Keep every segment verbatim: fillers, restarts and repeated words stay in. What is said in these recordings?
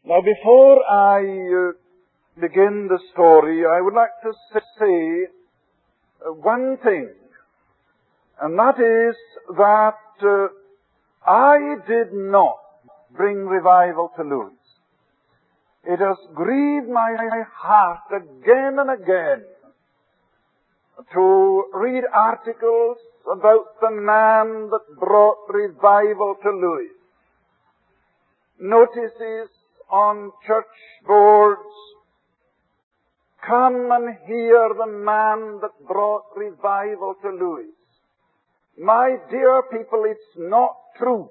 Now, before I uh, begin the story, I would like to say uh, one thing, and that is that uh, I did not bring revival to Lewis. It has grieved my heart again and again to read articles about the man that brought revival to Lewis. Notices on church boards, come and hear the man that brought revival to Lewis. My dear people, it's not true.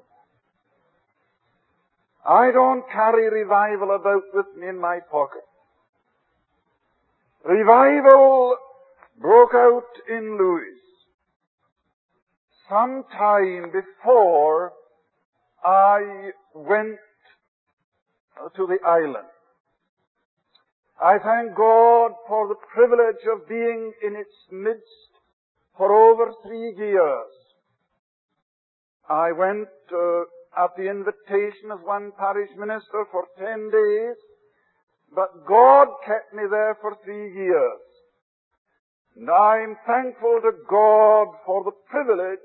I don't carry revival about with me in my pocket. Revival broke out in Lewis some time before I went to the island. I thank God for the privilege of being in its midst for over three years. I went uh, at the invitation of one parish minister for ten days, but God kept me there for three years. And I'm thankful to God for the privilege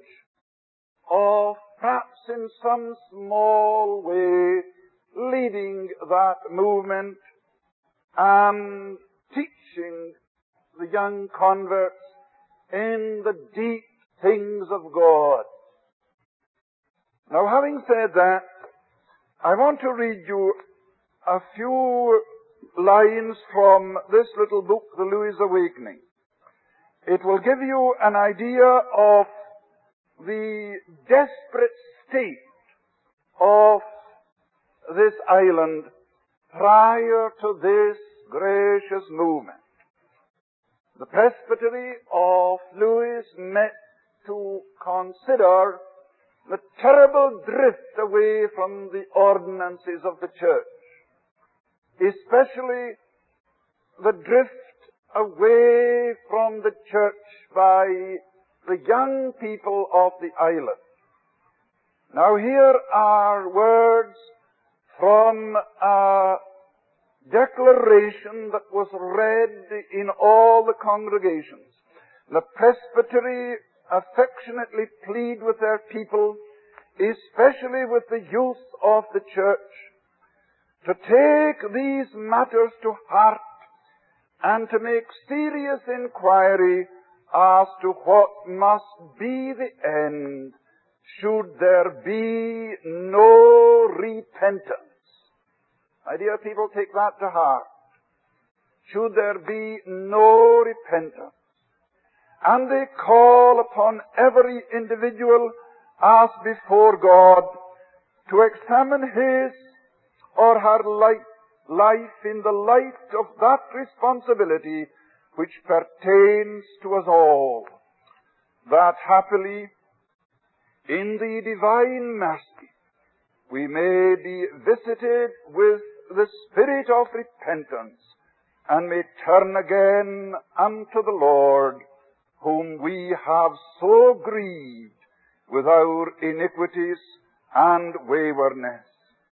of, perhaps in some small way, leading that movement and teaching the young converts in the deep things of God. Now, having said that, I want to read you a few lines from this little book, The Lewis Awakening. It will give you an idea of the desperate state of this island prior to this gracious movement. The presbytery of Lewis met to consider the terrible drift away from the ordinances of the church, especially the drift away from the church by the young people of the island. Now, here are words from a declaration that was read in all the congregations. The presbytery affectionately plead with their people, especially with the youth of the church, to take these matters to heart and to make serious inquiry as to what must be the end should there be no repentance. My dear people, take that to heart. Should there be no repentance. And they call upon every individual as before God to examine his or her life, life in the light of that responsibility which pertains to us all, that happily in the divine mercy we may be visited with the spirit of repentance and may turn again unto the Lord, whom we have so grieved with our iniquities and waywardness.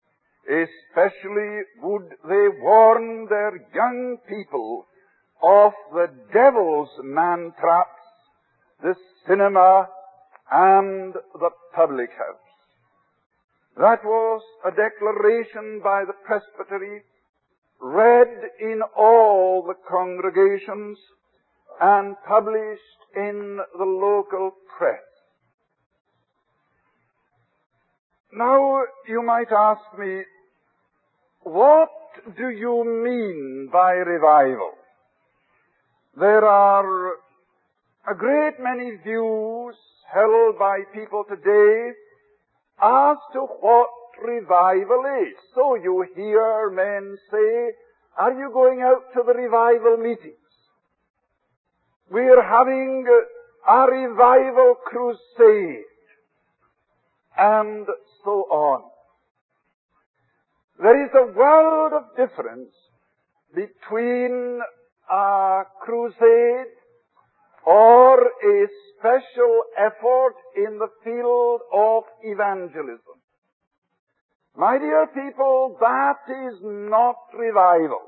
Especially would they warn their young people of the devil's man-traps, the cinema, and the public house. That was a declaration by the presbytery, read in all the congregations and published in the local press. Now, you might ask me, what do you mean by revival? There are a great many views held by people today as to what revival is. So you hear men say, are you going out to the revival meetings? We're having a revival crusade, and so on. There is a world of difference between a crusade or a special effort in the field of evangelism. My dear people, that is not revival.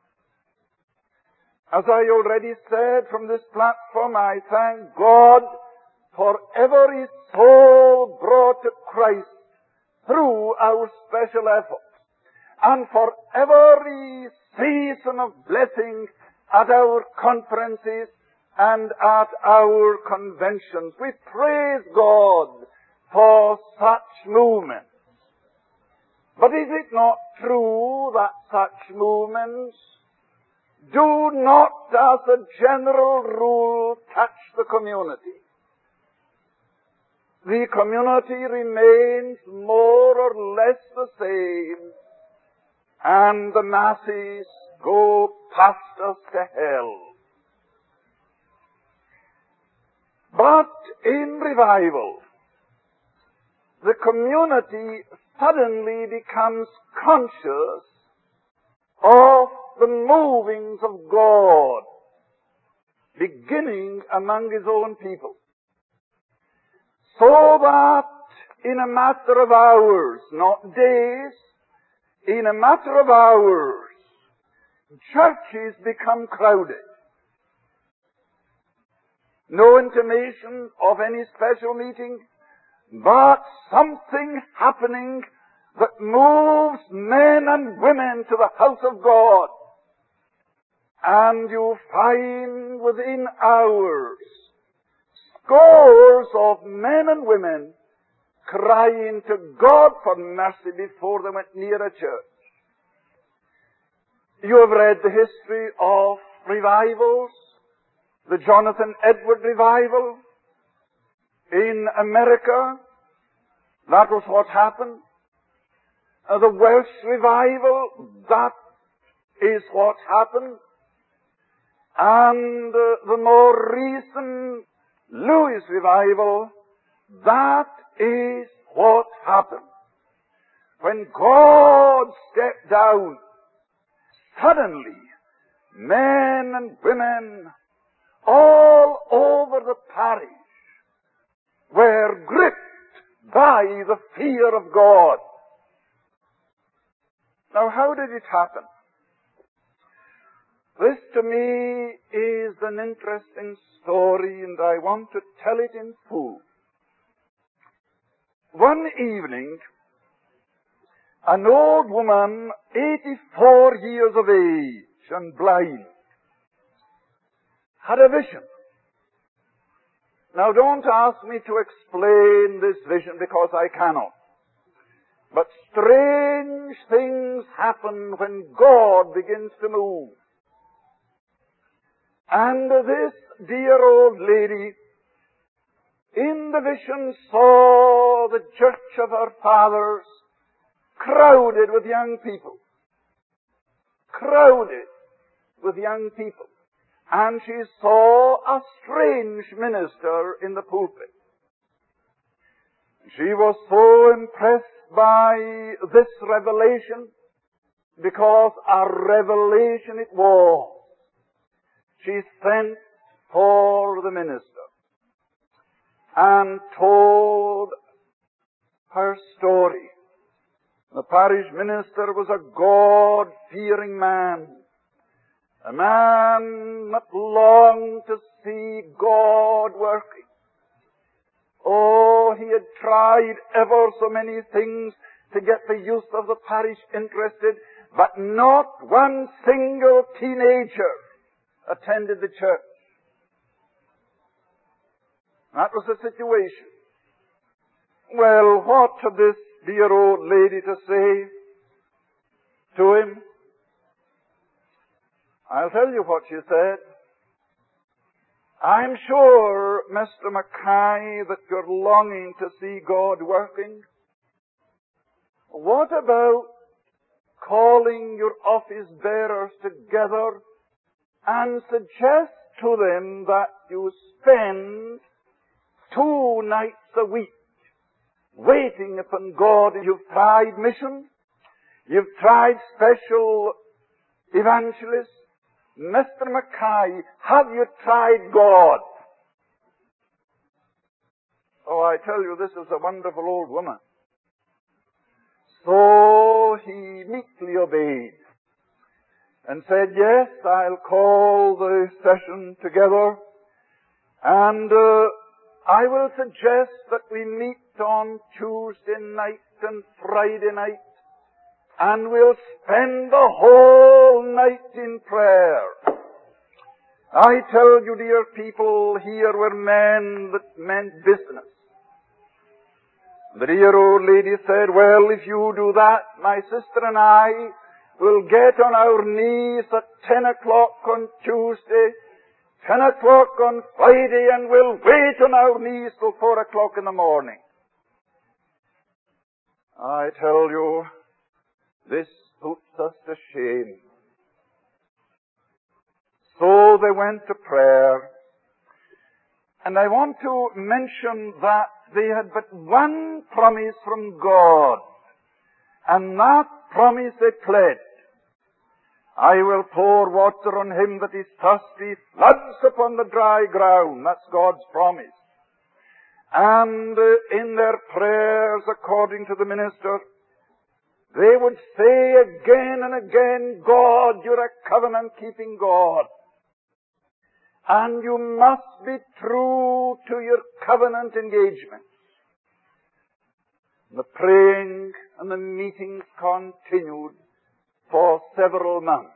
As I already said from this platform, I thank God for every soul brought to Christ through our special efforts, and for every season of blessing at our conferences and at our conventions. We praise God for such movements. But is it not true that such movements do not, as a general rule, touch the community? The community remains more or less the same, and the masses go past us to hell. But in revival, the community suddenly becomes conscious of the movings of God, beginning among His own people. So that in a matter of hours, not days, in a matter of hours, churches become crowded. No intimation of any special meeting, but something happening that moves men and women to the house of God. And you find within hours scores of men and women crying to God for mercy before they went near a church. You have read the history of revivals, the Jonathan Edward revival in America. That was what happened. Uh, the Welsh revival, that is what happened. And uh, the more recent Lewis revival, that is what happened. When God stepped down, suddenly men and women all over the parish were gripped by the fear of God. Now, how did it happen? This to me is an interesting story, and I want to tell it in full. One evening, an old woman, eighty-four years of age and blind, had a vision. Now, don't ask me to explain this vision because I cannot. But strange things happen when God begins to move. And this dear old lady in the vision saw the church of her fathers crowded with young people. Crowded with young people. And she saw a strange minister in the pulpit. She was so impressed by this revelation, because a revelation it was. She sent for the minister and told her story. The parish minister was a God-fearing man, a man that longed to see God working. Oh, he had tried ever so many things to get the youth of the parish interested, but not one single teenager attended the church. That was the situation. Well, what had this dear old lady to say to him? I'll tell you what she said. I'm sure, Mister Mackay, that you're longing to see God working. What about calling your office bearers together and suggest to them that you spend two nights a week waiting upon God? You've tried mission. You've tried special evangelists. Mister Mackay, have you tried God? Oh, I tell you, this is a wonderful old woman. So he meekly obeyed and said, yes, I'll call the session together, and uh, I will suggest that we meet on Tuesday night and Friday night, and we'll spend the whole night in prayer. I tell you, dear people, here were men that meant business. The dear old lady said, well, if you do that, my sister and I will get on our knees at ten o'clock on Tuesday, ten o'clock on Friday, and we'll wait on our knees till four o'clock in the morning. I tell you, this puts us to shame. So they went to prayer. And I want to mention that they had but one promise from God. And that promise they pledged. I will pour water on him that is thirsty, floods upon the dry ground. That's God's promise. And uh, in their prayers, according to the minister, they would say again and again, God, you're a covenant-keeping God. And you must be true to your covenant engagement. The praying and the meetings continued for several months.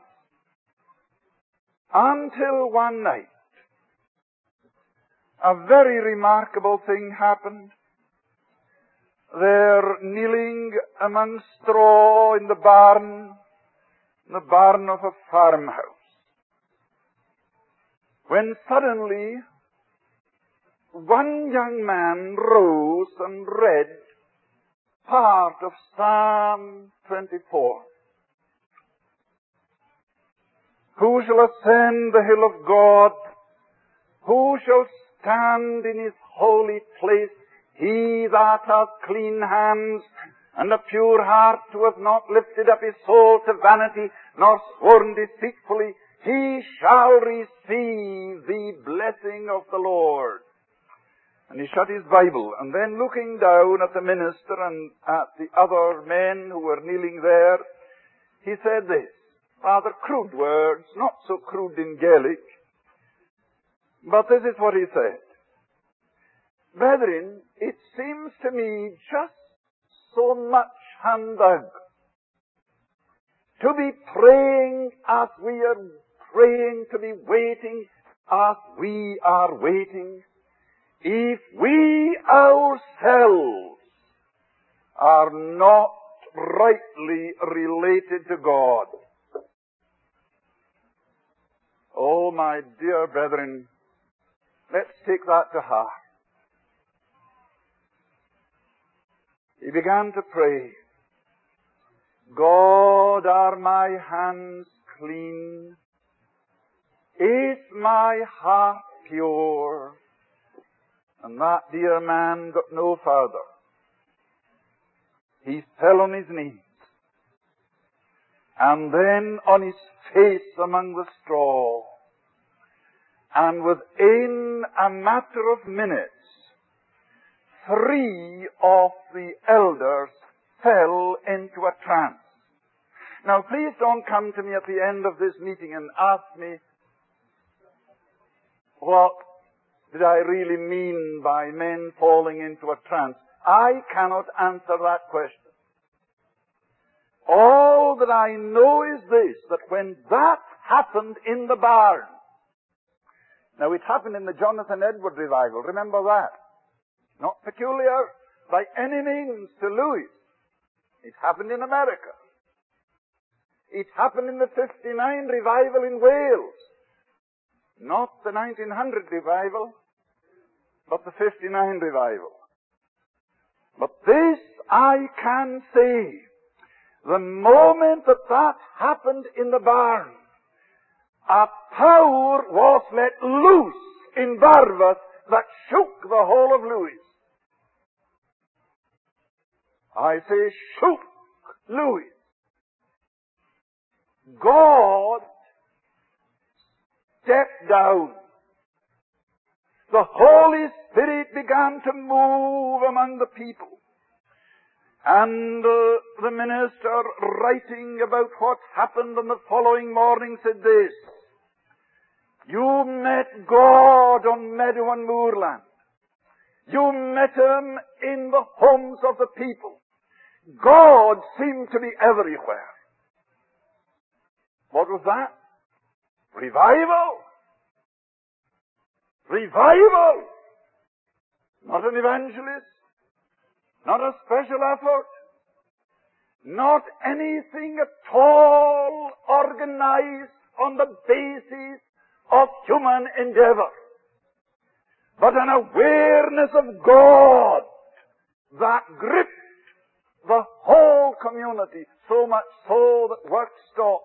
Until one night, a very remarkable thing happened. They're kneeling among straw in the barn, in the barn of a farmhouse, when suddenly one young man rose and read part of Psalm twenty-four. Who shall ascend the hill of God? Who shall stand in his holy place? He that hath clean hands and a pure heart, who hath not lifted up his soul to vanity, nor sworn deceitfully, he shall receive the blessing of the Lord. And he shut his Bible, and then looking down at the minister and at the other men who were kneeling there, he said this, rather crude words, not so crude in Gaelic, but this is what he said. Brethren, it seems to me just so much humbug to be praying as we are praying, to be waiting as we are waiting, if we ourselves are not rightly related to God. Oh, my dear brethren, let's take that to heart. He began to pray, God, are my hands clean? Is my heart pure? And that dear man got no further. He fell on his knees, and then on his face among the straw, and within a matter of minutes, three of the elders fell into a trance. Now, please don't come to me at the end of this meeting and ask me, what did I really mean by men falling into a trance? I cannot answer that question. All that I know is this, that when that happened in the barn, now it happened in the Jonathan Edwards revival, remember that? Not peculiar by any means to Lewis. It happened in America. It happened in the fifty-nine revival in Wales. Not the nineteen hundred revival, but the fifty-nine revival. But this I can say, the moment that that happened in the barn, a power was let loose in Barvas that shook the whole of Lewis. I say shook Lewis. God stepped down. The Holy Spirit began to move among the people. And uh, the minister, writing about what happened on the following morning, said this: "You met God on meadow and moorland. You met Him in the homes of the people. God seemed to be everywhere." What was that? Revival. Revival. Not an evangelist. Not a special effort. Not anything at all organized on the basis of human endeavor. But an awareness of God that gripped the whole community, so much so that work stopped.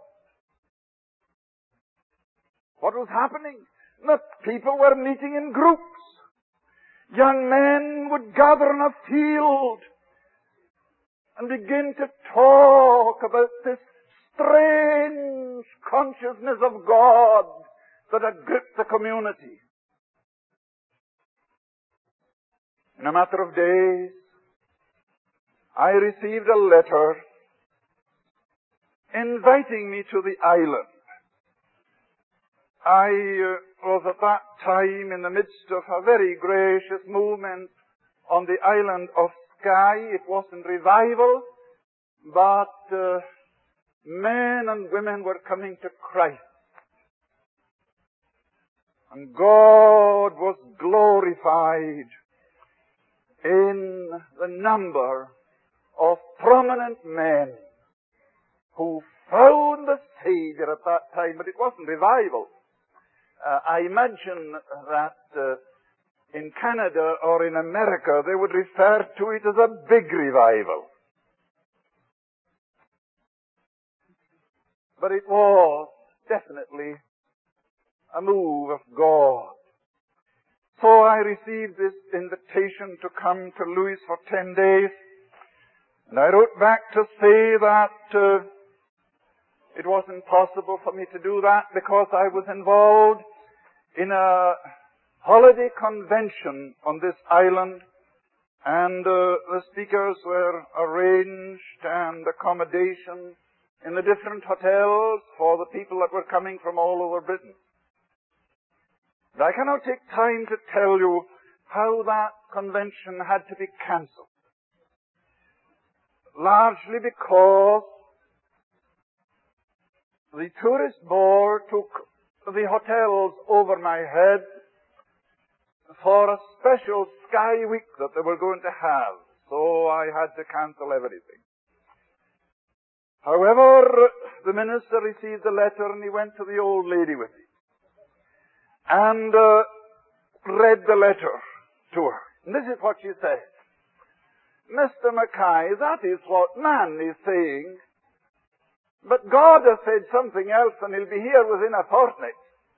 What was happening? The people were meeting in groups. Young men would gather in a field and begin to talk about this strange consciousness of God that had gripped the community. In a matter of days, I received a letter inviting me to the island. I uh, was at that time in the midst of a very gracious movement on the island of Skye. It wasn't revival, but uh, men and women were coming to Christ. And God was glorified in the number of prominent men who found the Savior at that time, but it wasn't revival. Uh, I imagine that uh, in Canada or in America they would refer to it as a big revival. But it was definitely a move of God. So I received this invitation to come to Lewis for ten days. And I wrote back to say that uh, it wasn't possible for me to do that because I was involved in a holiday convention on this island, and uh, the speakers were arranged and accommodation in the different hotels for the people that were coming from all over Britain. But I cannot take time to tell you how that convention had to be cancelled. Largely because the tourist board took the hotels over my head for a special Sky Week that they were going to have. So I had to cancel everything. However, the minister received the letter and he went to the old lady with it and uh, read the letter to her. And this is what she said: "Mister Mackay, that is what man is saying. But God has said something else and He'll be here within a fortnight."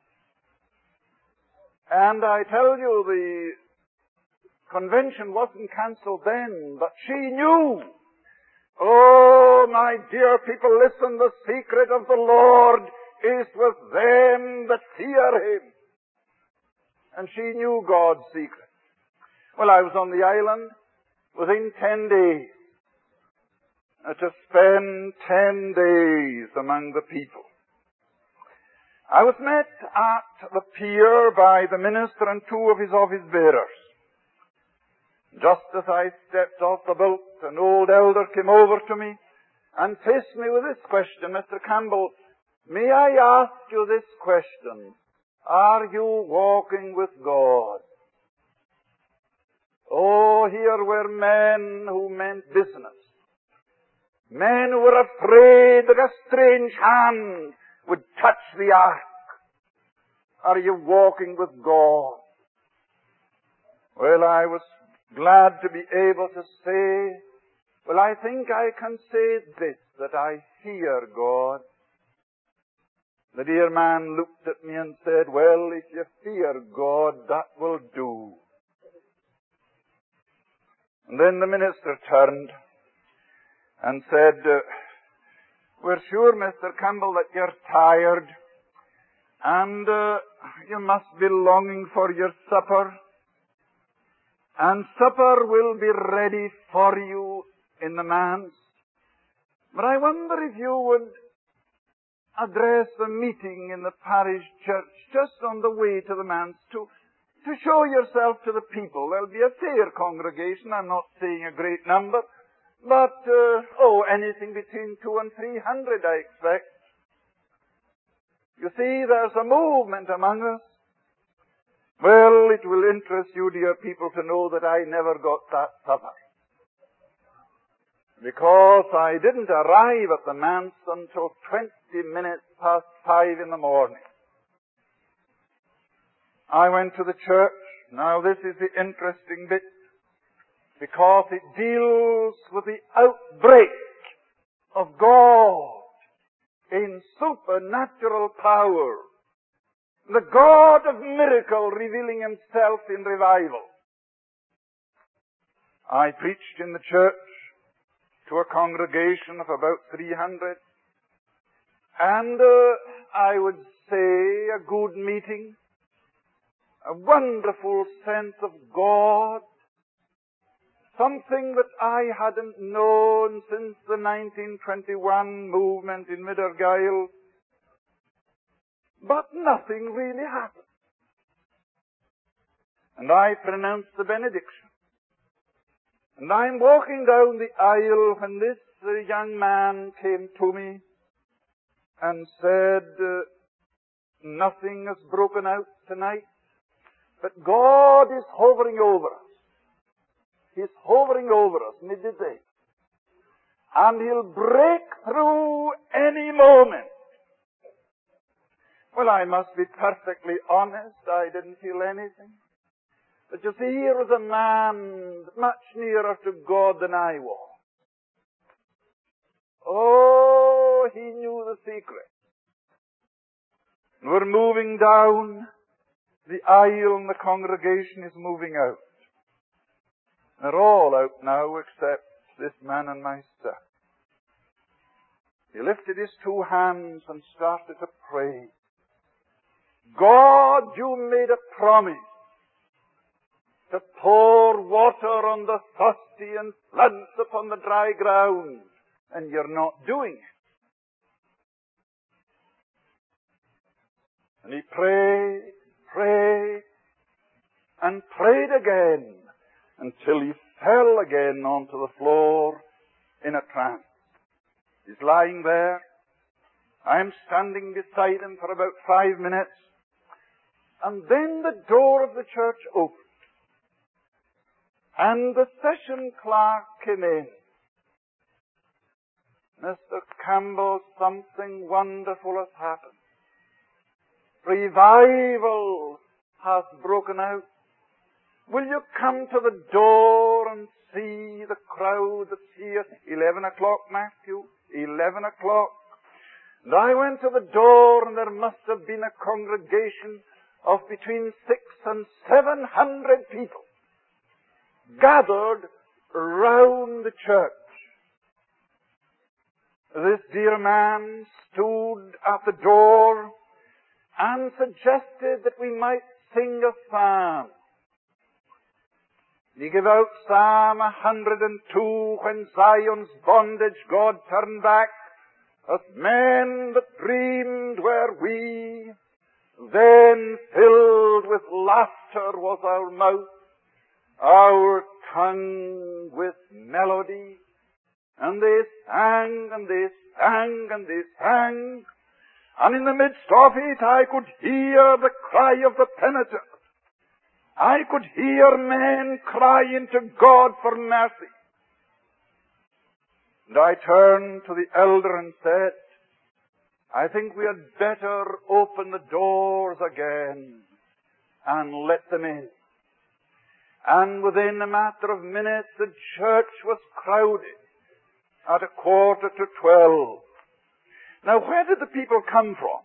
And I tell you, the convention wasn't cancelled then, but she knew. Oh, my dear people, listen, the secret of the Lord is with them that fear Him. And she knew God's secret. Well, I was on the island within ten days. To spend ten days among the people. I was met at the pier by the minister and two of his office bearers. Just as I stepped off the boat, an old elder came over to me and faced me with this question: "Mister Campbell, may I ask you this question? Are you walking with God?" Oh, here were men who meant business. Men who were afraid that a strange hand would touch the ark. Are you walking with God? Well, I was glad to be able to say, well, I think I can say this, that I fear God. The dear man looked at me and said, "Well, if you fear God, that will do." And then the minister turned and said, uh, "We're sure, Mister Campbell, that you're tired and uh, you must be longing for your supper. And supper will be ready for you in the manse. But I wonder if you would address a meeting in the parish church just on the way to the manse to, to show yourself to the people. There'll be a fair congregation. I'm not saying a great number, but, uh, oh, anything between two and three hundred, I expect. You see, there's a movement among us. Well, it will interest you, dear people, to know that I never got that supper, because I didn't arrive at the manse until twenty minutes past five in the morning. I went to the church. Now this is the interesting bit, because it deals with the outbreak of God in supernatural power. The God of miracle revealing Himself in revival. I preached in the church to a congregation of about three hundred. And uh, I would say a good meeting. A wonderful sense of God. Something that I hadn't known since the nineteen twenty-one movement in Middlegyle. But nothing really happened. And I pronounced the benediction. And I'm walking down the aisle when this uh, young man came to me and said, uh, nothing has broken out tonight, but God is hovering over us. He's hovering over us midday. And He'll break through any moment. Well, I must be perfectly honest. I didn't feel anything. But you see, here was a man much nearer to God than I was. Oh, he knew the secret. We're moving down the aisle and the congregation is moving out. They're all out now except this man and myself. He lifted his two hands and started to pray. God, you made a promise to pour water on the thirsty and floods upon the dry ground, and you're not doing it. And he prayed, prayed, and prayed again until he fell again onto the floor in a trance. He's lying there. I'm standing beside him for about five minutes. And then the door of the church opened. And the session clerk came in. Mister Campbell, something wonderful has happened. Revival has broken out. Will you come to the door and see the crowd that's here? Eleven o'clock, Matthew. Eleven o'clock. And I went to the door, and there must have been a congregation of between six and seven hundred people gathered round the church. This dear man stood at the door and suggested that we might sing a psalm. He gave out Psalm one hundred two, when Zion's bondage God turned back, as men that dreamed were we, then filled with laughter was our mouth, our tongue with melody. And they sang, and they sang, and they sang. And in the midst of it, I could hear the cry of the penitent. I could hear men crying to God for mercy. And I turned to the elder and said, I think we had better open the doors again and let them in. And within a matter of minutes, the church was crowded at a quarter to twelve. Now, where did the people come from?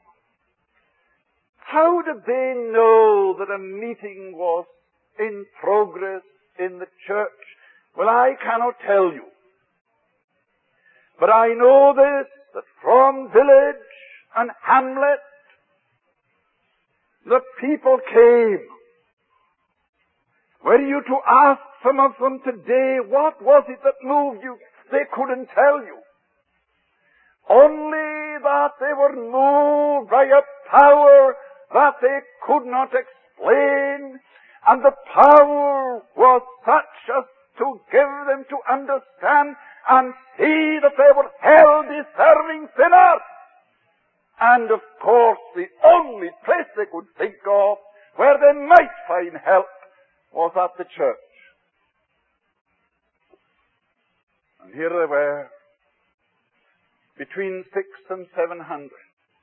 How did they know that a meeting was in progress in the church? Well, I cannot tell you. But I know this, that from village and hamlet, the people came. Were you to ask some of them today, what was it that moved you? they couldn't tell you. Only that they were moved by a power that they could not explain, and the power was such as to give them to understand and see that they were hell-deserving sinners. And of course, the only place they could think of where they might find help was at the church. And here they were, between six and seven hundred.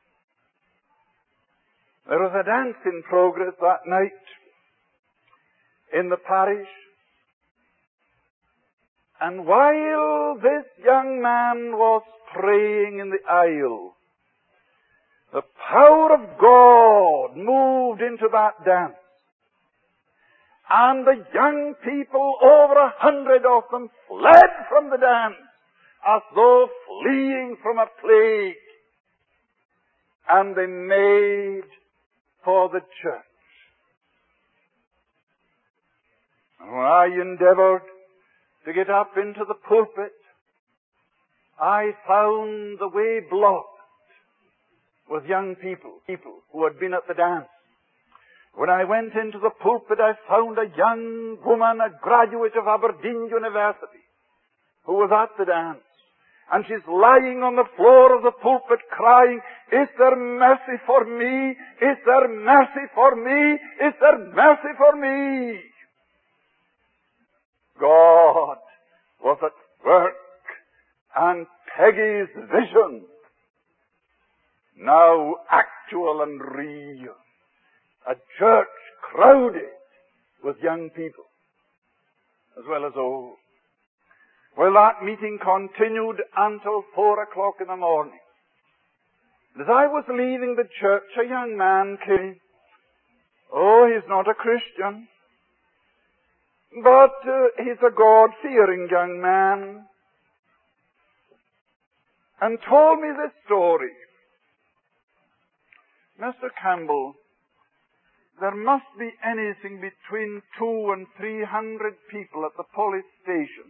There was a dance in progress that night in the parish. And while this young man was praying in the aisle, the power of God moved into that dance. And the young people, over a hundred of them, fled from the dance as though fleeing from a plague. And they made for the church. And when I endeavored to get up into the pulpit, I found the way blocked with young people, people who had been at the dance. When I went into the pulpit, I found a young woman, a graduate of Aberdeen University, who was at the dance. And she's lying on the floor of the pulpit crying, "Is there mercy for me? Is there mercy for me? Is there mercy for me?" God was at work, and Peggy's vision, now actual and real. A church crowded with young people, as well as old. Well, that meeting continued until four o'clock in the morning. As I was leaving the church, a young man came. Oh, he's not a Christian, but uh, he's a God-fearing young man, and told me this story. "Mister Campbell, there must be anything between two and three hundred people at the police station.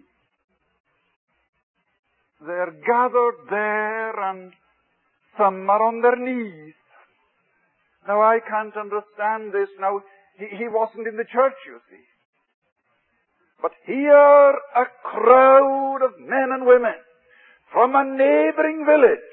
They're gathered there, and some are on their knees." Now, I can't understand this. Now, he, he wasn't in the church, you see. But here, a crowd of men and women from a neighboring village,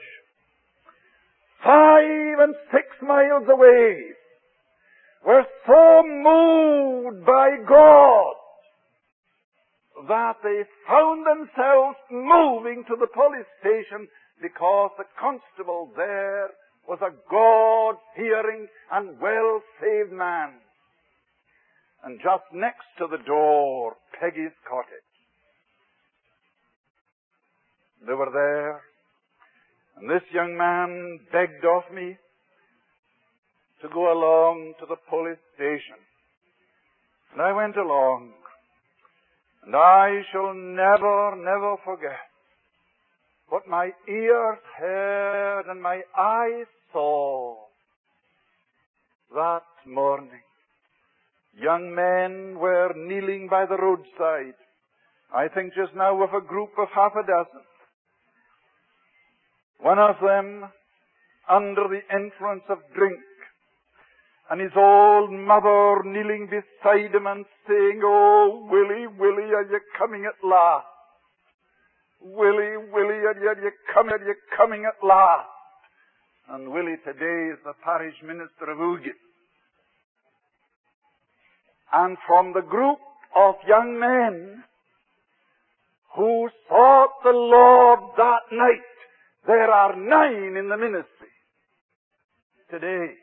five and six miles away, were so moved by God that they found themselves moving to the police station because the constable there was a God-fearing and well-saved man. And just next to the door, Peggy's cottage. They were there, and this young man begged of me to go along to the police station. And I went along. And I shall never, never forget what my ears heard and my eyes saw that morning. Young men were kneeling by the roadside. I think just now of a group of half a dozen. One of them under the influence of drink, and his old mother kneeling beside him and saying, "Oh, Willie, Willie, are you coming at last? Willie, Willie, are you, are you coming, are you coming at last?" And Willie today is the parish minister of Oulgate. And from the group of young men who sought the Lord that night, there are nine in the ministry today.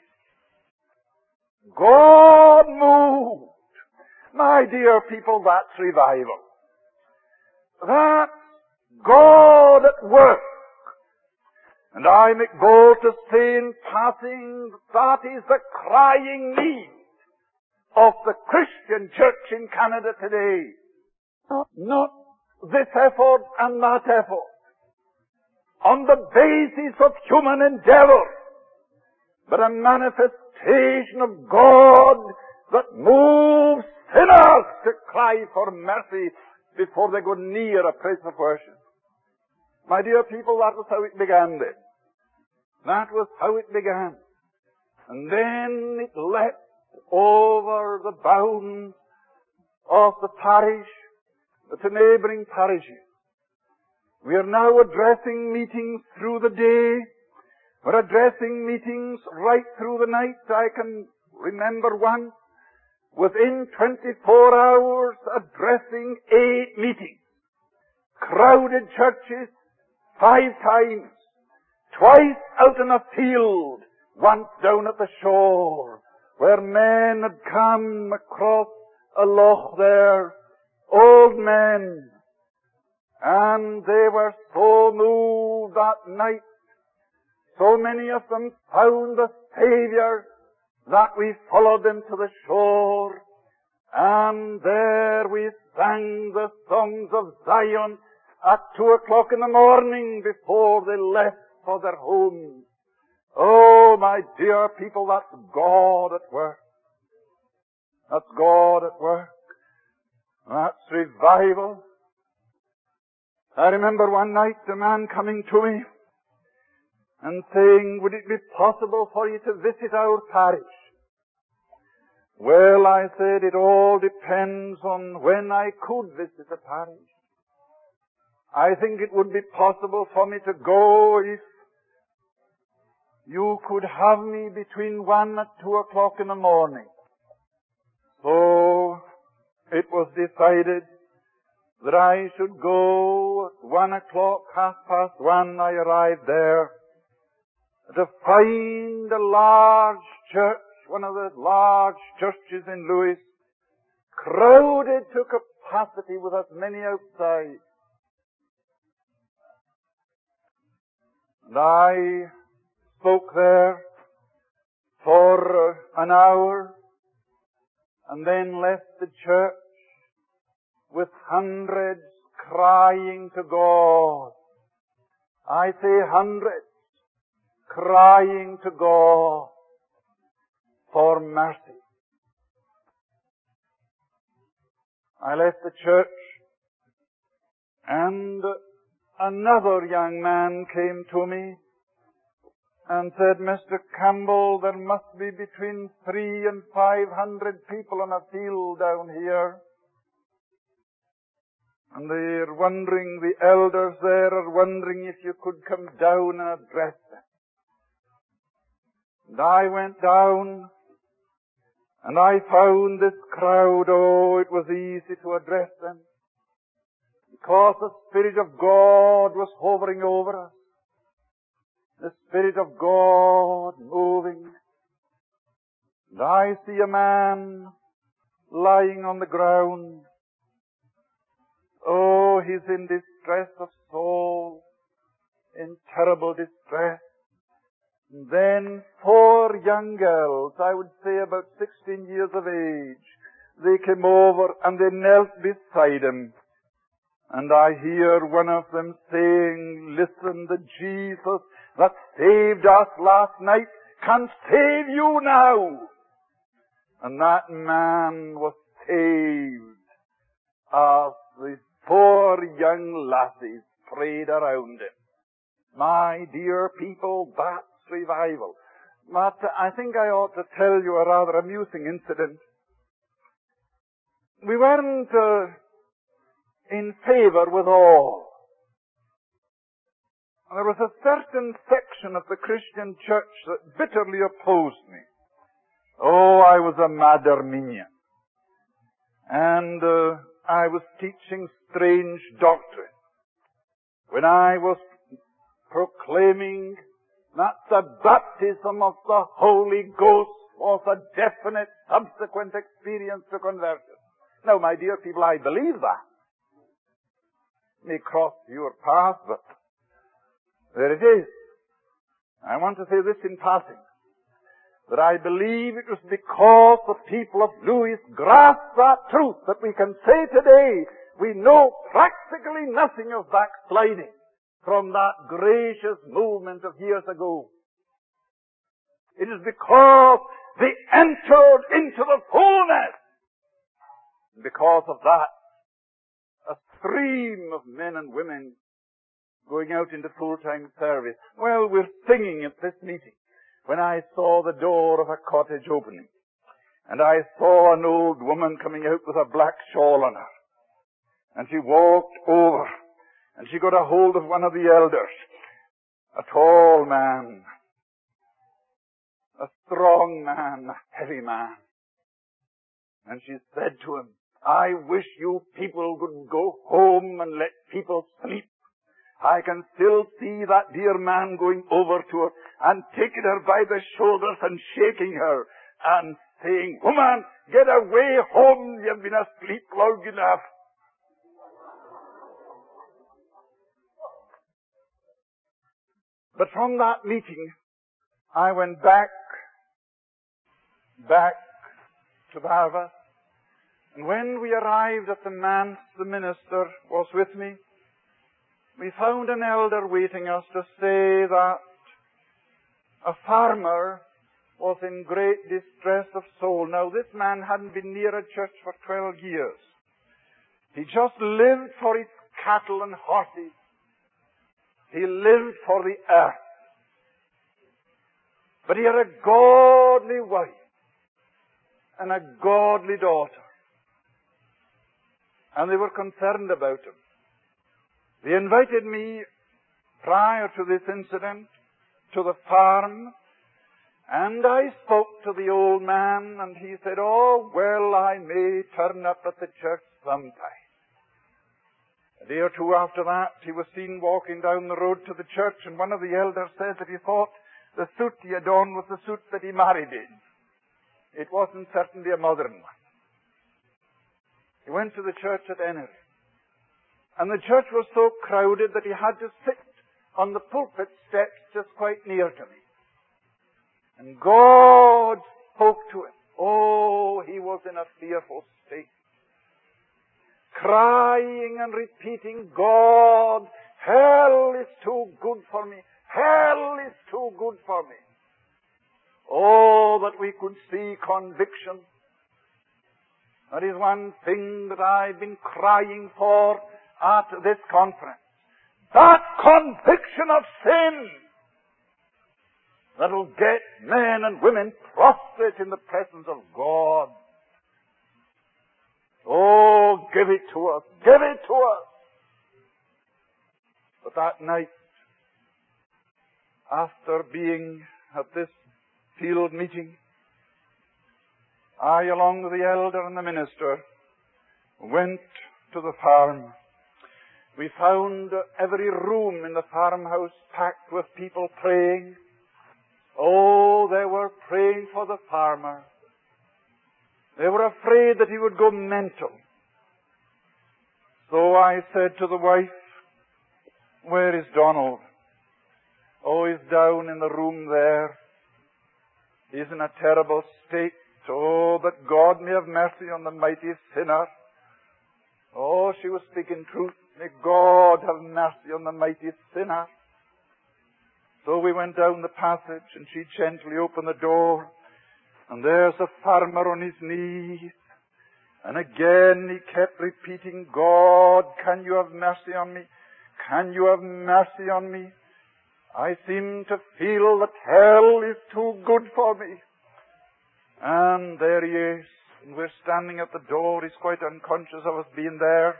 God moved. My dear people, that's revival. That's God at work. And I make bold to say in passing, that is the crying need of the Christian church in Canada today. Not this effort and that effort, on the basis of human endeavor, but a manifestation of God that moves sinners to cry for mercy before they go near a place of worship. My dear people, that was how it began then. That was how it began. And then it leapt over the bounds of the parish to neighboring parishes. We are now addressing meetings through the day. We're addressing meetings right through the night. I can remember one within twenty-four hours addressing eight meetings. Crowded churches five times. Twice out in a field, once down at the shore, where men had come across a loch there, old men, and they were so moved that night. So many of them found the Savior that we followed them to the shore, and there we sang the songs of Zion at two o'clock in the morning before they left for their homes. Oh, my dear people, that's God at work. That's God at work. That's revival. I remember one night a man coming to me and saying, would it be possible for you to visit our parish? Well, I said, it all depends on when I could visit a parish. I think it would be possible for me to go if you could have me between one and two o'clock in the morning. So it was decided that I should go at one o'clock, half past one. I arrived there to find a large church, one of the large churches in Lewis, crowded to capacity with as many outside. And I spoke there for an hour and then left the church with hundreds crying to God. I say hundreds crying to God for mercy. I left the church and another young man came to me and said, Mister Campbell, there must be between three and five hundred people on a field down here. And they're wondering, the elders there are wondering if you could come down and address them. And I went down and I found this crowd, oh, it was easy to address them, because the Spirit of God was hovering over us. The Spirit of God moving. And I see a man lying on the ground. Oh, he's in distress of soul, in terrible distress. And then four young girls, I would say about sixteen years of age, they came over and they knelt beside him. And I hear one of them saying, listen, the Jesus that saved us last night can save you now. And that man was saved as the four young lassies prayed around him. My dear people, that's revival. But I think I ought to tell you a rather amusing incident. We weren't uh, in favor with all. There was a certain section of the Christian church that bitterly opposed me. Oh, I was a mad Arminian. And uh, I was teaching strange doctrine. When I was proclaiming that the baptism of the Holy Ghost was a definite subsequent experience to conversion. Now, my dear people, I believe that. It may cross your path, but there it is. I want to say this in passing, that I believe it was because the people of Lewis grasped that truth that we can say today we know practically nothing of backsliding from that gracious movement of years ago. It is because they entered into the fullness. Because of that, a stream of men and women going out into full-time service. Well, we're singing at this meeting when I saw the door of a cottage opening. And I saw an old woman coming out with a black shawl on her. And she walked over, and she got a hold of one of the elders, a tall man, a strong man, a heavy man. And she said to him, I wish you people would go home and let people sleep. I can still see that dear man going over to her and taking her by the shoulders and shaking her and saying, Woman, get away home. You've been asleep long enough. But from that meeting, I went back, back to Barvas. And when we arrived at the manse, the minister was with me. We found an elder waiting us to say that a farmer was in great distress of soul. Now, this man hadn't been near a church for twelve years. He just lived for his cattle and horses. He lived for the earth. But he had a godly wife and a godly daughter. And they were concerned about him. They invited me, prior to this incident, to the farm, and I spoke to the old man, and he said, Oh, well, I may turn up at the church sometime. A day or two after that, he was seen walking down the road to the church, and one of the elders said that he thought the suit he had on was the suit that he married in. It wasn't certainly a modern one. He went to the church at Ennery. And the church was so crowded that he had to sit on the pulpit steps just quite near to me. And God spoke to him. Oh, he was in a fearful state. Crying and repeating, God, hell is too good for me. Hell is too good for me. Oh, that we could see conviction. That is one thing that I've been crying for at this conference. That conviction of sin that will get men and women prostrate in the presence of God. Oh, give it to us. Give it to us. But that night, after being at this field meeting, I, along with the elder and the minister, went to the farm. We found every room in the farmhouse packed with people praying. Oh, they were praying for the farmer. They were afraid that he would go mental. So I said to the wife, Where is Donald? Oh, he's down in the room there. He's in a terrible state. Oh, but God may have mercy on the mighty sinner. Oh, she was speaking truth. May God have mercy on the mighty sinner. So we went down the passage, and she gently opened the door. And there's the farmer on his knees. And again he kept repeating, God, can you have mercy on me? Can you have mercy on me? I seem to feel that hell is too good for me. And there he is. And we're standing at the door. He's quite unconscious of us being there.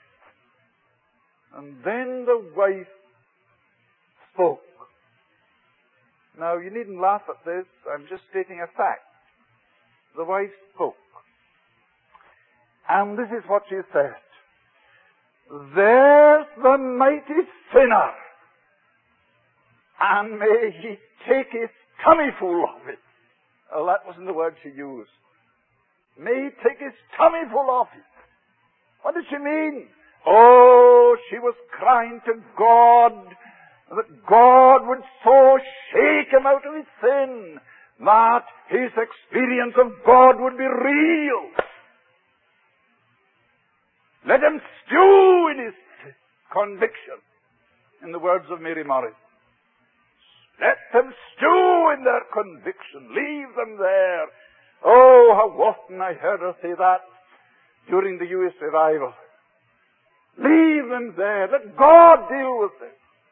And then the wife spoke. Now, you needn't laugh at this. I'm just stating a fact. The wife spoke. And this is what she said. There's the mighty sinner. And may he take his tummy full of it. Oh, that wasn't the word she used. May he take his tummy full of it. What did she mean? Oh, she was crying to God that God would so shake him out of his sin that his experience of God would be real. Let him stew in his conviction, in the words of Mary Morris. Let them stew in their conviction. Leave them there. Oh, how often I heard her say that during the U S revival. Leave them there. Let God deal with them.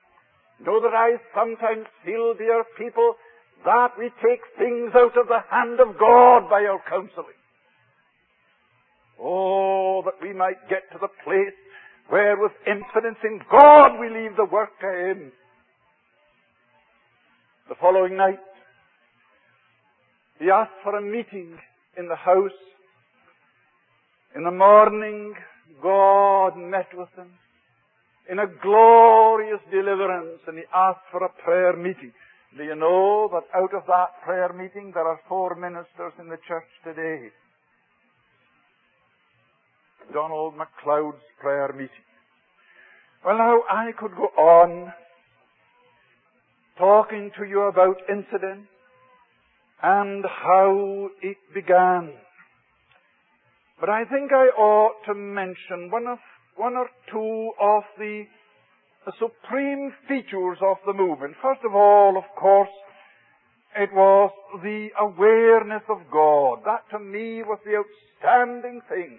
Know that I sometimes feel, dear people, that we take things out of the hand of God by our counseling. Oh, that we might get to the place where with confidence in God we leave the work to Him. The following night, he asked for a meeting in the house. In the morning, God met with him in a glorious deliverance, and he asked for a prayer meeting. Do you know that out of that prayer meeting there are four ministers in the church today? Donald MacLeod's prayer meeting. Well, now, I could go on talking to you about incidents and how it began. But I think I ought to mention one of one or two of the, the supreme features of the movement. First of all, of course, it was the awareness of God. That to me was the outstanding thing.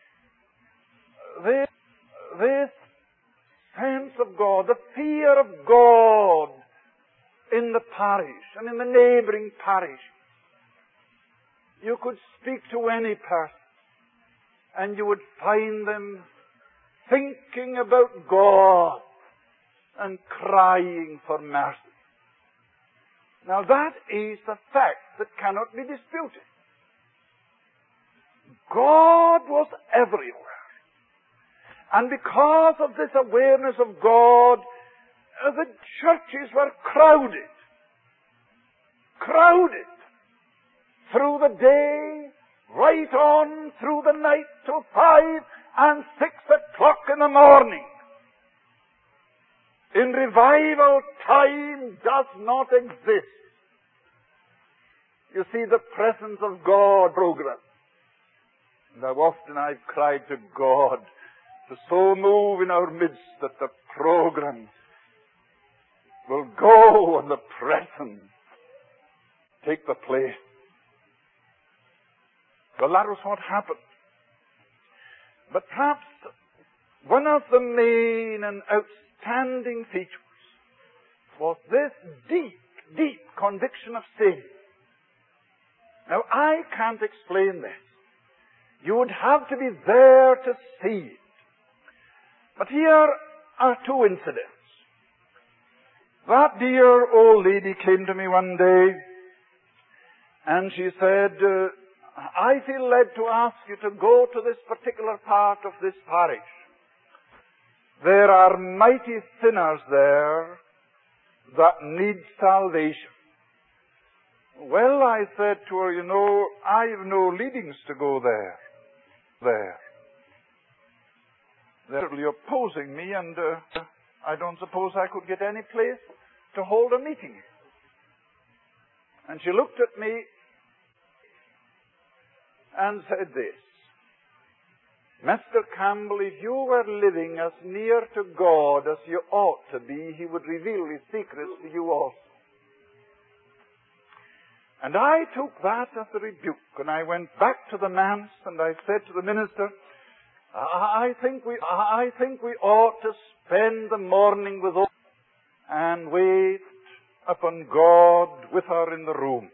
This, this sense of God, the fear of God in the parish and in the neighboring parish. You could speak to any person and you would find them thinking about God and crying for mercy. Now that is a fact that cannot be disputed. God was everywhere. And because of this awareness of God, the churches were crowded. Crowded. Through the day, right on through the night till five and six o'clock in the morning. In revival, time does not exist. You see, the presence of God program. And how often I've cried to God to so move in our midst that the program will go and the presence take the place. Well, that was what happened. But perhaps one of the main and outstanding features was this deep, deep conviction of sin. Now, I can't explain this. You would have to be there to see it. But here are two incidents. That dear old lady came to me one day and she said, uh, I feel led to ask you to go to this particular part of this parish. There are mighty sinners there that need salvation. Well, I said to her, you know, I've no leadings to go there. There. They're certainly opposing me, and uh, I don't suppose I could get any place to hold a meeting. And she looked at me and said this, Mister Campbell, if you were living as near to God as you ought to be, He would reveal His secrets to you also. And I took that as a rebuke, and I went back to the manse and I said to the minister, I think we, I think we ought to spend the morning with her and wait upon God with her in the room.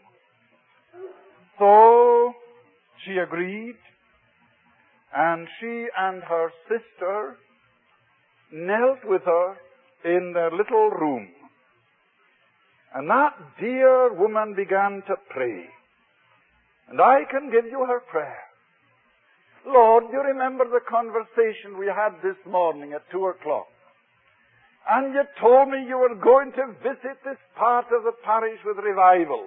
So she agreed, and she and her sister knelt with her in their little room. And that dear woman began to pray. And I can give you her prayer. Lord, you remember the conversation we had this morning at two o'clock. And you told me you were going to visit this part of the parish with revival.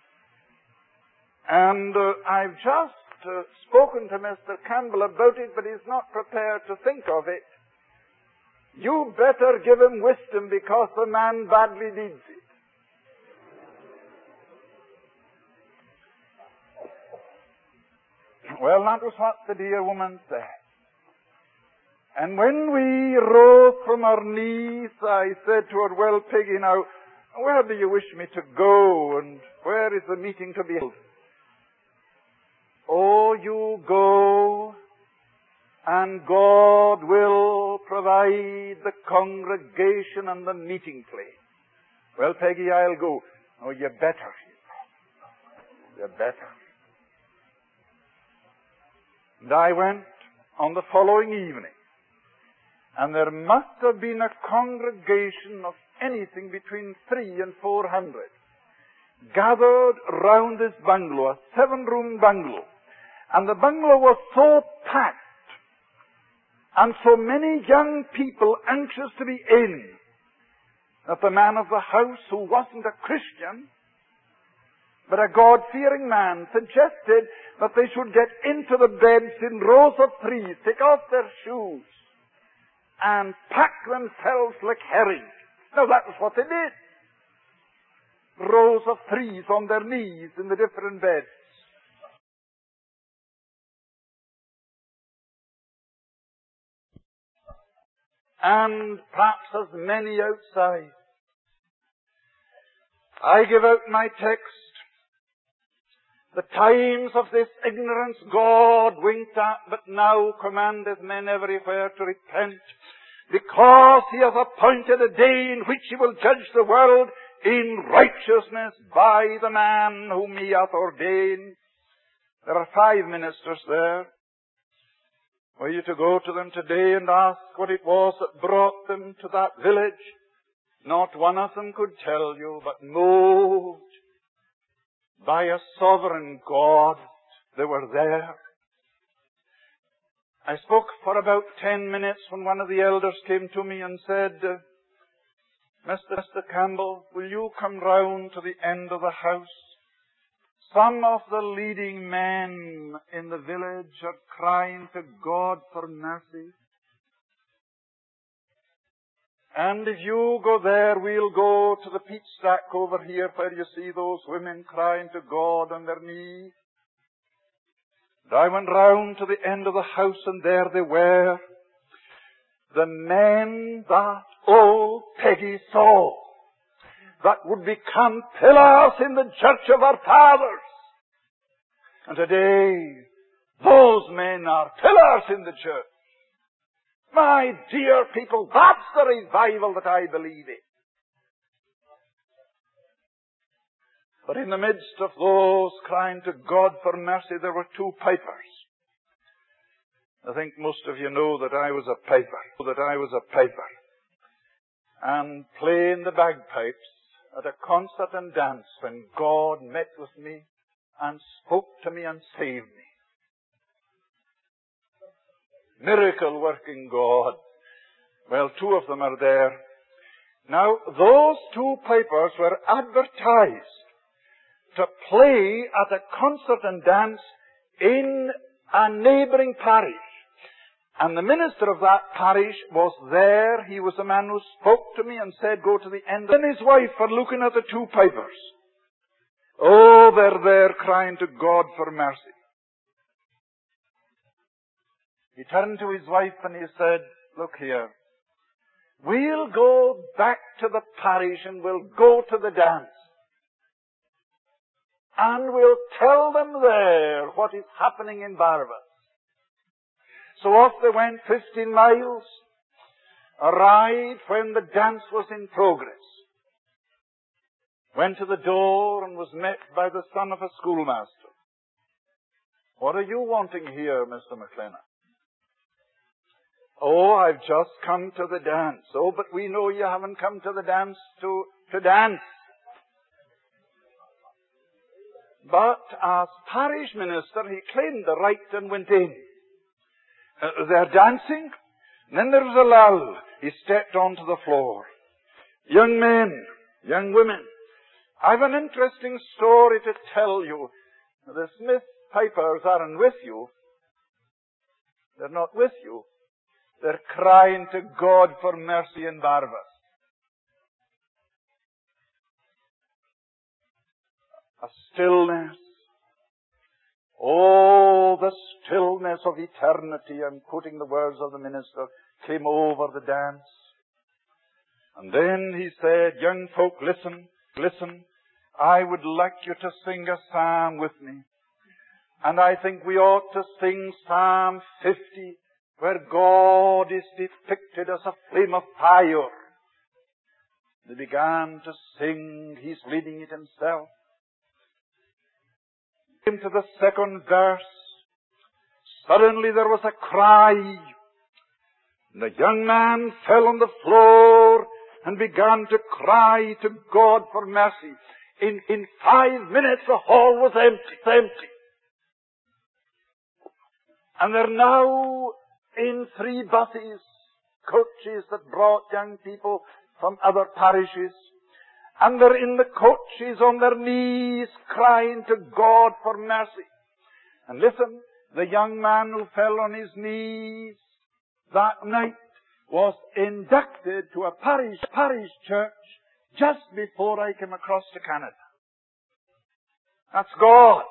And uh, I've just uh, spoken to Mister Campbell about it, but he's not prepared to think of it. You better give him wisdom because the man badly needs it. Well, that was what the dear woman said. And when we rose from our knees, I said to her, well, Peggy, now, where do you wish me to go, and where is the meeting to be held? Oh, you go and God will provide the congregation and the meeting place. Well, Peggy, I'll go. Oh, you better. You better. And I went on the following evening, and there must have been a congregation of anything between three and four hundred gathered round this bungalow, a seven-room bungalow. And the bungalow was so packed, and so many young people anxious to be in, that the man of the house, who wasn't a Christian, but a God-fearing man, suggested that they should get into the beds in rows of threes, take off their shoes, and pack themselves like herrings. Now that was what they did. Rows of threes on their knees in the different beds. And perhaps as many outside. I give out my text. The times of this ignorance God winked at, but now commandeth men everywhere to repent, because He hath appointed a day in which He will judge the world in righteousness by the man whom He hath ordained. There are five ministers there. Were you to go to them today and ask what it was that brought them to that village, not one of them could tell you, but moved by a sovereign God, they were there. I spoke for about ten minutes when one of the elders came to me and said, Mister Mister Campbell, will you come round to the end of the house? Some of the leading men in the village are crying to God for mercy. And if you go there, we'll go to the peach stack over here where you see those women crying to God on their knees. And I went round to the end of the house, and there they were, the men that old Peggy saw, that would become pillars in the church of our fathers. And today, those men are pillars in the church. My dear people, that's the revival that I believe in. But in the midst of those crying to God for mercy, there were two pipers. I think most of you know that I was a piper, that I was a piper. And playing the bagpipes at a concert and dance when God met with me and spoke to me and saved me. Miracle working God. Well, two of them are there. Now, those two pipers were advertised to play at a concert and dance in a neighboring parish. And the minister of that parish was there. He was the man who spoke to me and said, go to the end. And his wife were looking at the two pipers. Oh, they're there crying to God for mercy. He turned to his wife and he said, look here, we'll go back to the parish and we'll go to the dance. And we'll tell them there what is happening in Barvas. So off they went fifteen miles, arrived when the dance was in progress. Went to the door and was met by the son of a schoolmaster. What are you wanting here, Mister McLennan? Oh, I've just come to the dance. Oh, but we know you haven't come to the dance to, to dance. But as parish minister, he claimed the right and went in. Uh, they're dancing. And then there was a lull. He stepped onto the floor. Young men, young women, I've an interesting story to tell you. The Smith pipers aren't with you. They're not with you. They're crying to God for mercy in Barvas. A stillness. Oh, the stillness of eternity, I'm quoting the words of the minister, came over the dance. And then he said, young folk, listen, listen. I would like you to sing a psalm with me. And I think we ought to sing Psalm fifty, where God is depicted as a flame of fire. They began to sing. He's leading it himself. Into the second verse, suddenly there was a cry. And the young man fell on the floor and began to cry to God for mercy. In, in five minutes the hall was empty, empty. And they're now in three buses, coaches that brought young people from other parishes. And they're in the coaches on their knees crying to God for mercy. And listen, the young man who fell on his knees that night was inducted to a parish, parish church just before I came across to Canada. That's God.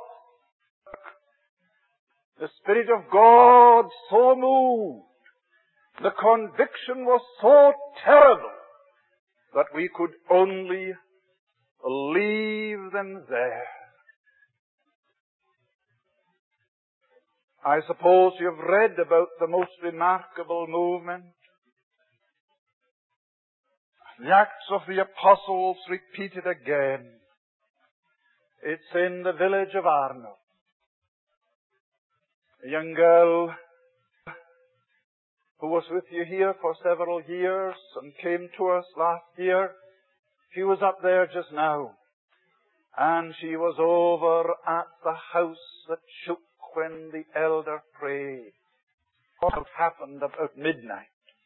The Spirit of God so moved. The conviction was so terrible that we could only leave them there. I suppose you've read about the most remarkable movement. The Acts of the Apostles repeated again. It's in the village of Arno. A young girl who was with you here for several years and came to us last year. She was up there just now. And she was over at the house that shook when the elder prayed. What happened about midnight?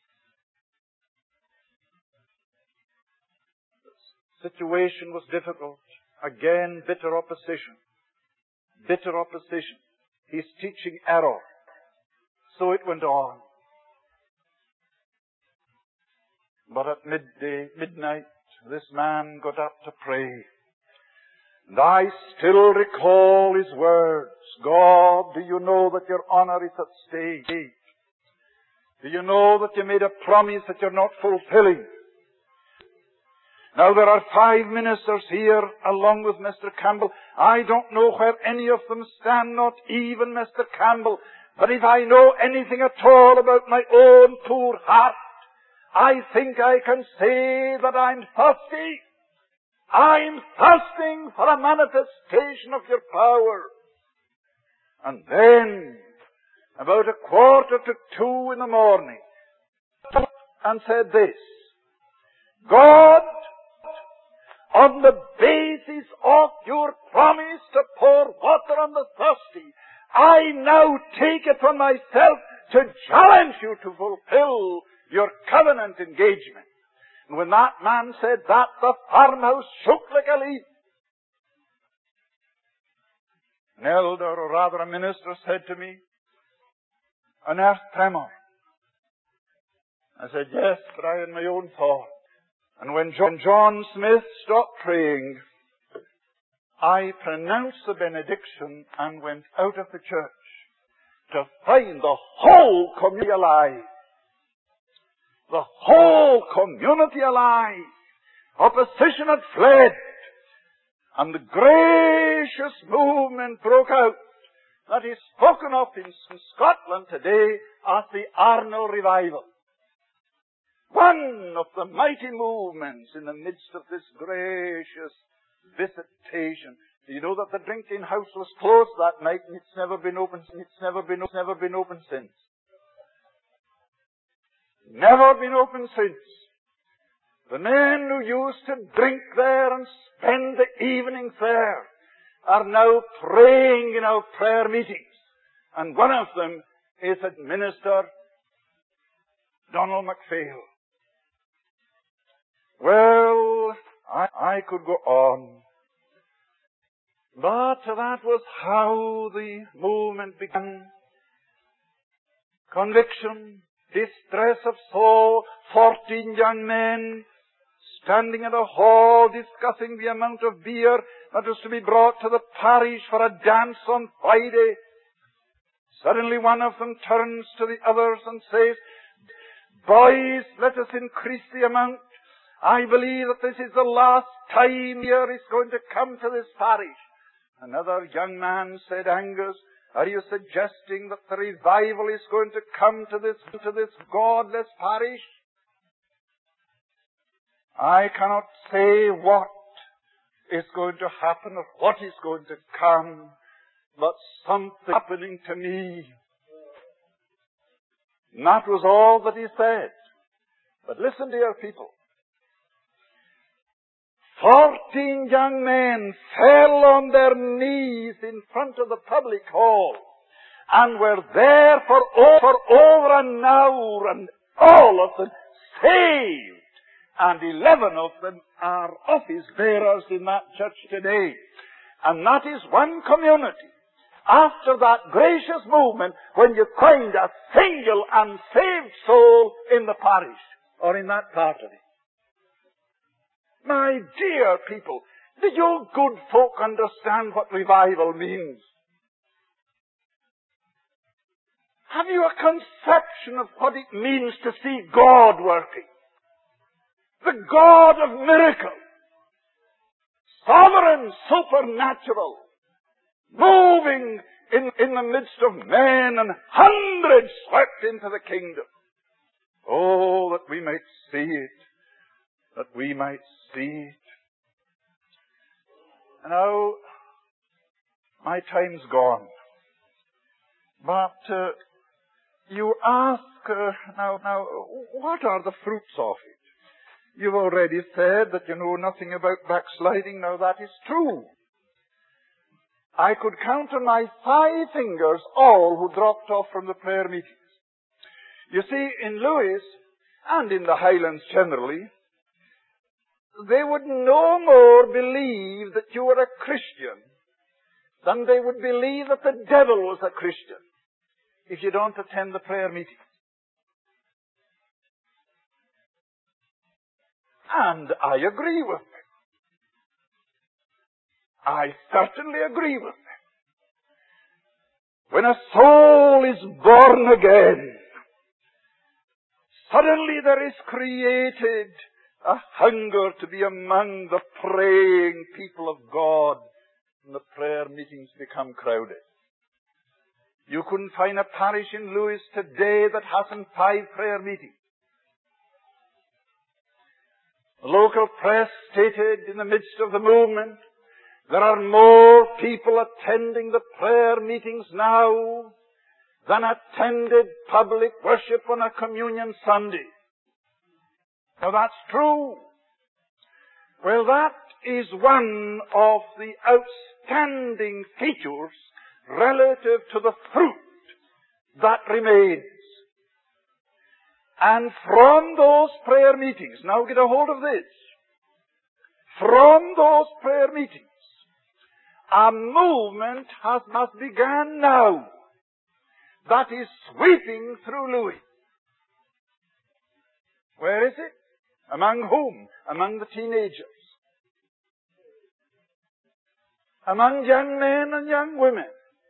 The situation was difficult. Again, bitter opposition. Bitter opposition. He's teaching error. So it went on. But at midday, midnight, this man got up to pray. And I still recall his words. God, do you know that your honor is at stake? Do you know that you made a promise that you're not fulfilling? Now there are five ministers here along with Mister Campbell. I don't know where any of them stand, not even Mister Campbell. But if I know anything at all about my own poor heart, I think I can say that I'm thirsty. I'm thirsting for a manifestation of your power. And then, about a quarter to two in the morning, and said this, God, on the basis of your promise to pour water on the thirsty, I now take it on myself to challenge you to fulfill your covenant engagement. And when that man said that, the farmhouse shook like a leaf. An elder, or rather a minister, said to me, an earth tremor. I said, yes, but I had my own thought. And when John, John Smith stopped praying, I pronounced the benediction and went out of the church to find the whole community alive. The whole community alive. Opposition had fled. And the gracious movement broke out that is spoken of in Scotland today as the Arno Revival. One of the mighty movements in the midst of this gracious visitation. Do you know that the drinking house was closed that night and it's never been open, it's never been, it's never been open since. Never been open since. The men who used to drink there and spend the evenings there are now praying in our prayer meetings. And one of them is Minister Donald MacPhail. Well, I, I could go on. But that was how the movement began. Conviction, distress of soul, fourteen young men standing in a hall discussing the amount of beer that was to be brought to the parish for a dance on Friday. Suddenly one of them turns to the others and says, boys, let us increase the amount. I believe that this is the last time beer is going to come to this parish. Another young man said, Angus, Are you suggesting that the revival is going to come to this, to this godless parish? I cannot say what is going to happen or what is going to come, but something happening to me. And that was all that he said. But listen, dear people. Fourteen young men fell on their knees in front of the public hall and were there for over, over an hour, and all of them saved. And eleven of them are office bearers in that church today. And that is one community. After that gracious movement, when you find a single unsaved soul in the parish or in that part of it. My dear people, do you good folk understand what revival means? Have you a conception of what it means to see God working? The God of miracles, sovereign, supernatural, moving in, in the midst of men, and hundreds swept into the kingdom. Oh, that we might see it, that we might see it. Now, my time's gone. But uh, you ask, uh, now, now, what are the fruits of it? You've already said that you know nothing about backsliding. Now, that is true. I could count on my five fingers all who dropped off from the prayer meetings. You see, in Lewis, and in the Highlands generally, they would no more believe that you were a Christian than they would believe that the devil was a Christian if you don't attend the prayer meetings. And I agree with them. I certainly agree with them. When a soul is born again, suddenly there is created a hunger to be among the praying people of God, and the prayer meetings become crowded. You couldn't find a parish in Lewis today that hasn't five prayer meetings. The local press stated in the midst of the movement, there are more people attending the prayer meetings now than attended public worship on a communion Sunday. Now that's true. Well, that is one of the outstanding features relative to the fruit that remains. And from those prayer meetings, now get a hold of this, from those prayer meetings, a movement has, has begun now that is sweeping through Louis. Where is it? Among whom? Among the teenagers. Among young men and young women.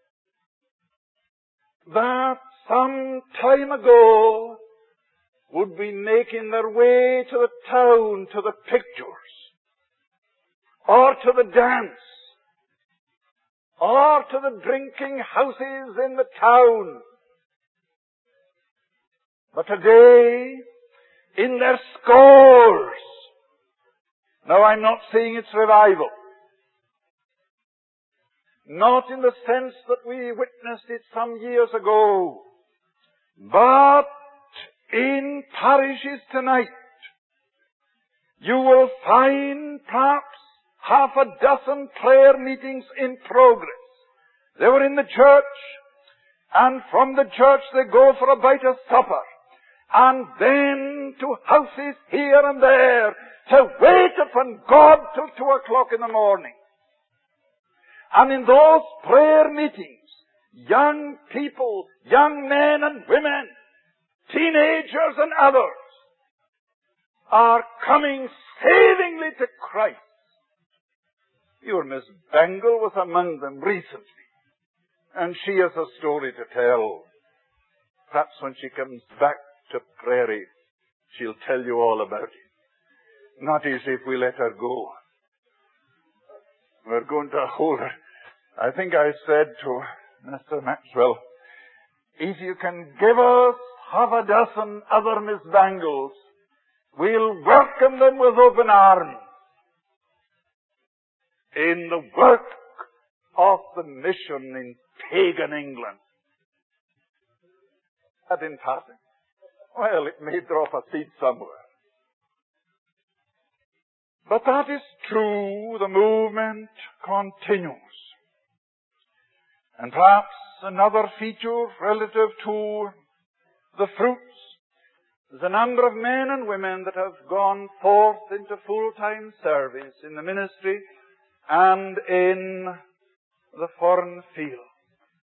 That some time ago would be making their way to the town, to the pictures, or to the dance, or to the drinking houses in the town. But today, in their scores, now I'm not saying it's revival, not in the sense that we witnessed it some years ago, but in parishes tonight, you will find perhaps half a dozen prayer meetings in progress. They were in the church, and from the church they go for a bite of supper, and then to houses here and there to wait upon God till two o'clock in the morning. And in those prayer meetings, young people, young men and women, teenagers and others, are coming savingly to Christ. Your Miss Bengal was among them recently, and she has a story to tell. Perhaps when she comes back to Prairie, she'll tell you all about it. Not as if we let her go. We're going to hold her. I think I said to Mister Maxwell, if you can give us half a dozen other Miss Bangles, we'll welcome them with open arms in the work of the mission in pagan England. That in passing. Well, it may drop a seed somewhere. But that is true. The movement continues. And perhaps another feature relative to the fruits is the number of men and women that have gone forth into full-time service in the ministry and in the foreign field.